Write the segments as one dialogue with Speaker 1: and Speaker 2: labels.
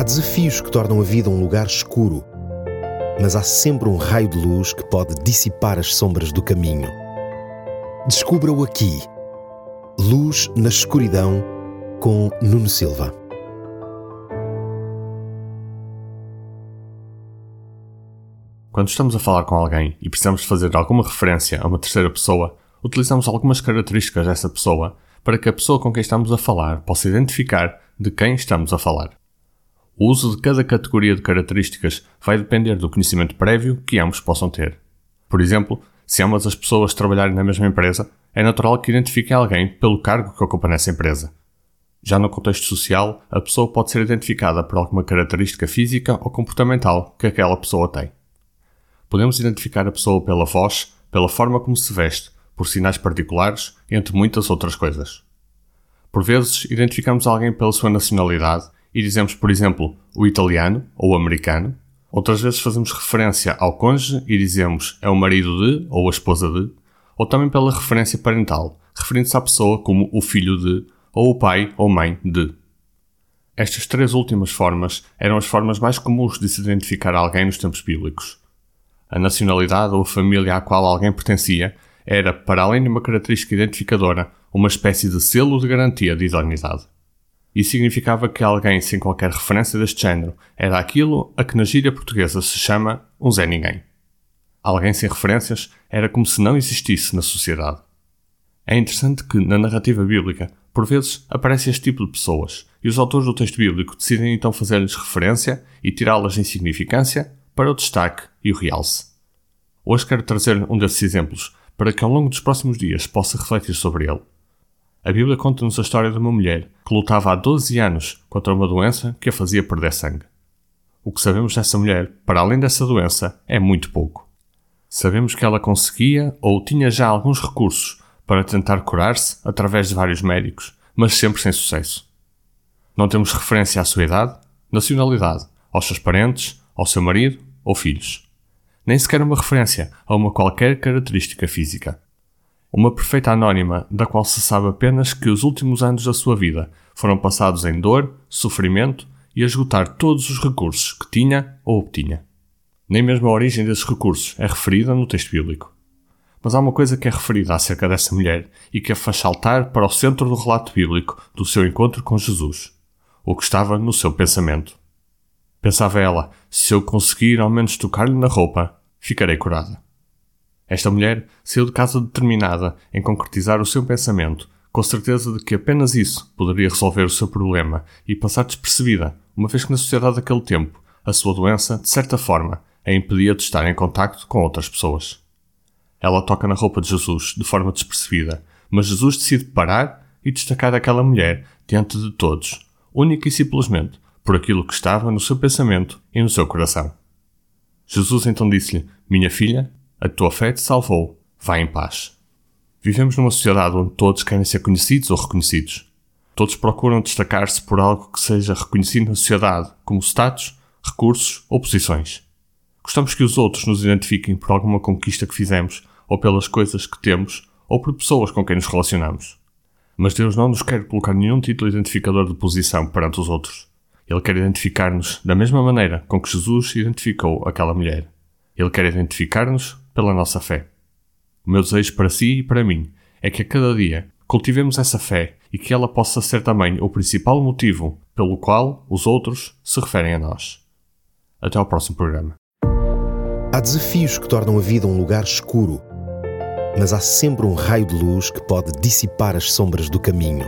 Speaker 1: Há desafios que tornam a vida um lugar escuro, mas há sempre um raio de luz que pode dissipar as sombras do caminho. Descubra-o aqui. Luz na Escuridão, com Nuno Silva.
Speaker 2: Quando estamos a falar com alguém e precisamos fazer alguma referência a uma terceira pessoa, utilizamos algumas características dessa pessoa para que a pessoa com quem estamos a falar possa identificar de quem estamos a falar. O uso de cada categoria de características vai depender do conhecimento prévio que ambos possam ter. Por exemplo, se ambas as pessoas trabalharem na mesma empresa, é natural que identifiquem alguém pelo cargo que ocupa nessa empresa. Já no contexto social, a pessoa pode ser identificada por alguma característica física ou comportamental que aquela pessoa tem. Podemos identificar a pessoa pela voz, pela forma como se veste, por sinais particulares, entre muitas outras coisas. Por vezes, identificamos alguém pela sua nacionalidade e dizemos, por exemplo, o italiano ou o americano. Outras vezes fazemos referência ao cônjuge e dizemos é o marido de ou a esposa de, ou também pela referência parental, referindo-se à pessoa como o filho de ou o pai ou mãe de. Estas três últimas formas eram as formas mais comuns de se identificar alguém nos tempos bíblicos. A nacionalidade ou a família à qual alguém pertencia era, para além de uma característica identificadora, uma espécie de selo de garantia de idoneidade. Isso significava que alguém sem qualquer referência deste género era aquilo a que na gíria portuguesa se chama um Zé Ninguém. Alguém sem referências era como se não existisse na sociedade. É interessante que, na narrativa bíblica, por vezes aparece este tipo de pessoas, e os autores do texto bíblico decidem então fazer-lhes referência e tirá-las em significância para o destaque e o realce. Hoje quero trazer um desses exemplos, para que ao longo dos próximos dias possa refletir sobre ele. A Bíblia conta-nos a história de uma mulher que lutava há 12 anos contra uma doença que a fazia perder sangue. O que sabemos dessa mulher, para além dessa doença, é muito pouco. Sabemos que ela conseguia ou tinha já alguns recursos para tentar curar-se através de vários médicos, mas sempre sem sucesso. Não temos referência à sua idade, nacionalidade, aos seus parentes, ao seu marido ou filhos. Nem sequer uma referência a uma qualquer característica física. Uma perfeita anónima da qual se sabe apenas que os últimos anos da sua vida foram passados em dor, sofrimento e a esgotar todos os recursos que tinha ou obtinha. Nem mesmo a origem desses recursos é referida no texto bíblico. Mas há uma coisa que é referida acerca dessa mulher e que a faz saltar para o centro do relato bíblico do seu encontro com Jesus, o que estava no seu pensamento. Pensava ela, se eu conseguir ao menos tocar-lhe na roupa, ficarei curada. Esta mulher saiu de casa determinada em concretizar o seu pensamento, com certeza de que apenas isso poderia resolver o seu problema e passar despercebida, uma vez que na sociedade daquele tempo, a sua doença, de certa forma, a impedia de estar em contacto com outras pessoas. Ela toca na roupa de Jesus de forma despercebida, mas Jesus decide parar e destacar aquela mulher diante de todos, única e simplesmente por aquilo que estava no seu pensamento e no seu coração. Jesus então disse-lhe, minha filha, a tua fé te salvou, vai em paz. Vivemos numa sociedade onde todos querem ser conhecidos ou reconhecidos. Todos procuram destacar-se por algo que seja reconhecido na sociedade, como status, recursos ou posições. Gostamos que os outros nos identifiquem por alguma conquista que fizemos, ou pelas coisas que temos, ou por pessoas com quem nos relacionamos. Mas Deus não nos quer colocar nenhum título identificador de posição perante os outros. Ele quer identificar-nos da mesma maneira com que Jesus identificou aquela mulher. Ele quer identificar-nos pela nossa fé. O meu desejo para si e para mim é que a cada dia cultivemos essa fé e que ela possa ser também o principal motivo pelo qual os outros se referem a nós. Até ao próximo programa.
Speaker 1: Há desafios que tornam a vida um lugar escuro, mas há sempre um raio de luz que pode dissipar as sombras do caminho.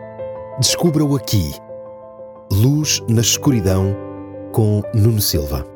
Speaker 1: Descubra-o aqui. Luz na Escuridão, com Nuno Silva.